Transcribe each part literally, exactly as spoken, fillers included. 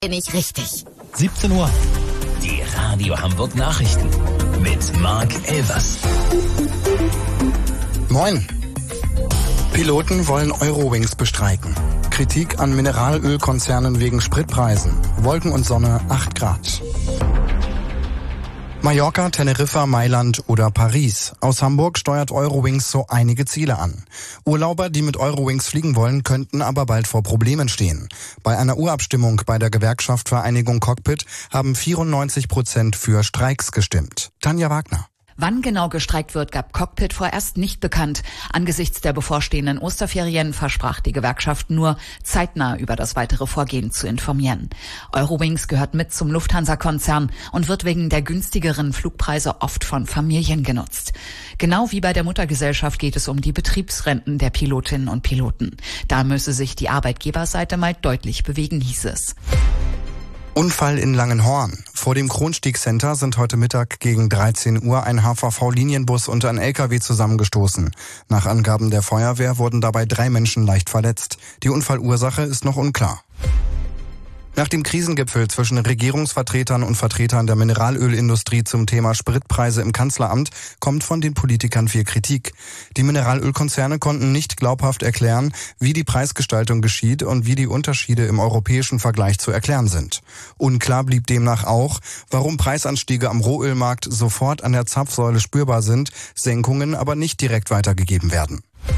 Bin ich richtig. siebzehn Uhr. Die Radio Hamburg Nachrichten mit Marc Elvers. Moin. Piloten wollen Eurowings bestreiken. Kritik an Mineralölkonzernen wegen Spritpreisen. Wolken und Sonne acht Grad. Mallorca, Teneriffa, Mailand oder Paris. Aus Hamburg steuert Eurowings so einige Ziele an. Urlauber, die mit Eurowings fliegen wollen, könnten aber bald vor Problemen stehen. Bei einer Urabstimmung bei der Gewerkschaft Vereinigung Cockpit haben vierundneunzig Prozent für Streiks gestimmt. Tanja Wagner. Wann genau gestreikt wird, gab Cockpit vorerst nicht bekannt. Angesichts der bevorstehenden Osterferien versprach die Gewerkschaft nur, zeitnah über das weitere Vorgehen zu informieren. Eurowings gehört mit zum Lufthansa-Konzern und wird wegen der günstigeren Flugpreise oft von Familien genutzt. Genau wie bei der Muttergesellschaft geht es um die Betriebsrenten der Pilotinnen und Piloten. Da müsse sich die Arbeitgeberseite mal deutlich bewegen, hieß es. Unfall in Langenhorn. Vor dem Kronstieg-Center sind heute Mittag gegen dreizehn Uhr ein H V V-Linienbus und ein L K W zusammengestoßen. Nach Angaben der Feuerwehr wurden dabei drei Menschen leicht verletzt. Die Unfallursache ist noch unklar. Nach dem Krisengipfel zwischen Regierungsvertretern und Vertretern der Mineralölindustrie zum Thema Spritpreise im Kanzleramt kommt von den Politikern viel Kritik. Die Mineralölkonzerne konnten nicht glaubhaft erklären, wie die Preisgestaltung geschieht und wie die Unterschiede im europäischen Vergleich zu erklären sind. Unklar blieb demnach auch, warum Preisanstiege am Rohölmarkt sofort an der Zapfsäule spürbar sind, Senkungen aber nicht direkt weitergegeben werden.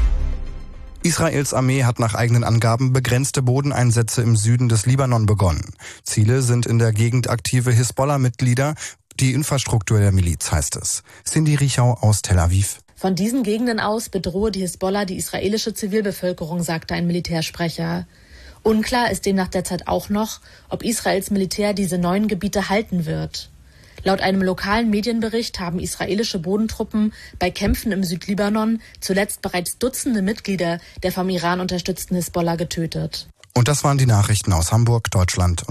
Israels Armee hat nach eigenen Angaben begrenzte Bodeneinsätze im Süden des Libanon begonnen. Ziele sind in der Gegend aktive Hisbollah-Mitglieder, die Infrastruktur der Miliz, heißt es. Cindy Riechau aus Tel Aviv. Von diesen Gegenden aus bedrohe die Hisbollah die israelische Zivilbevölkerung, sagte ein Militärsprecher. Unklar ist demnach derzeit auch noch, ob Israels Militär diese neuen Gebiete halten wird. Laut einem lokalen Medienbericht haben israelische Bodentruppen bei Kämpfen im Südlibanon zuletzt bereits Dutzende Mitglieder der vom Iran unterstützten Hisbollah getötet. Und das waren die Nachrichten aus Hamburg, Deutschland und